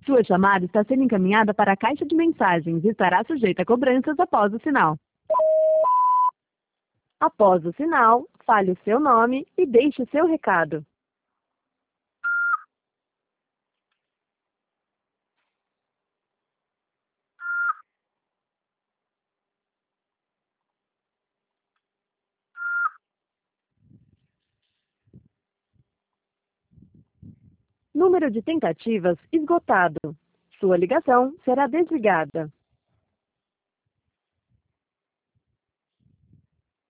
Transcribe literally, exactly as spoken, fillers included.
Sua chamada está sendo encaminhada para a caixa de mensagens e estará sujeita a cobranças após o sinal. Após o sinal, fale o seu nome e deixe o seu recado. Número de tentativas esgotado. Sua ligação será desligada.